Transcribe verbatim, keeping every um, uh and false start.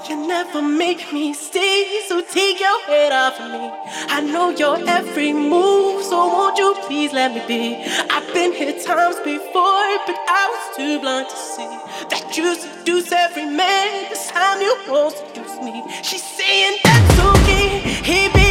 You never make me stay, so take your head off of me. I know your every move, so won't you please let me be? I've been here times before, but I was too blind to see that you seduce every man. This time you won't seduce me. She's saying that's okay. Hey, baby.